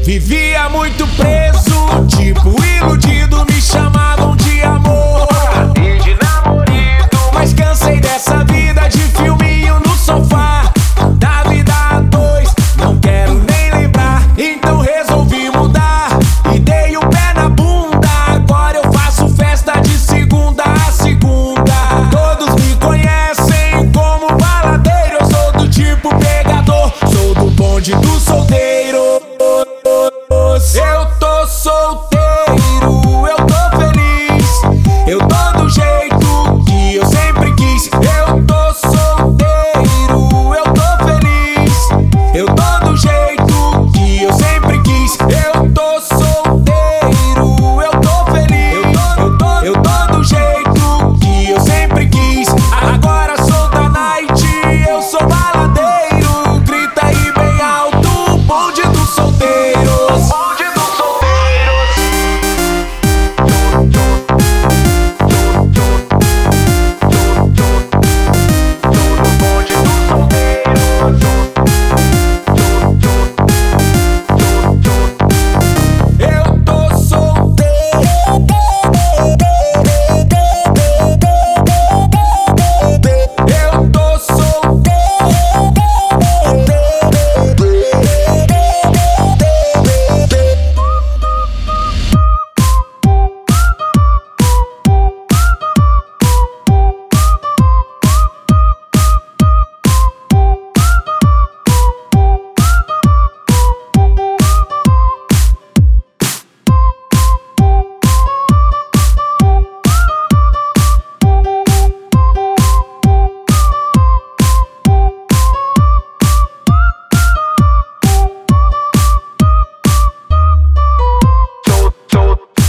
Vivia muito preso, tipo iludido, me chamavam de amor e de namorado. Mas cansei dessa vida de filminho no sofá, da vida a dois, não quero nem lembrar. Então resolvi mudar e dei o pé na bunda. Agora eu faço festa de segunda a segunda. Todos me conhecem como baladeiro, eu sou do tipo pegador, sou do bonde do solteiro. Eu tô solteiro, eu tô feliz, eu tô do jeito que eu sempre quis. Eu tô solteiro, eu tô feliz, eu tô do jeito que eu sempre quis. Eu tô solteiro, eu tô feliz, eu tô do jeito que eu sempre quis. Agora sou da night, eu sou baladeiro. Grita aí bem alto, bonde dos solteiros.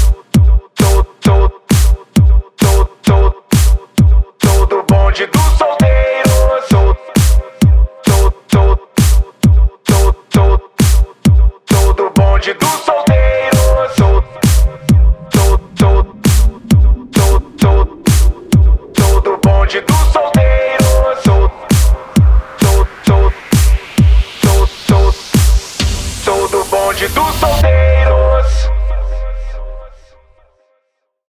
Do solteiro.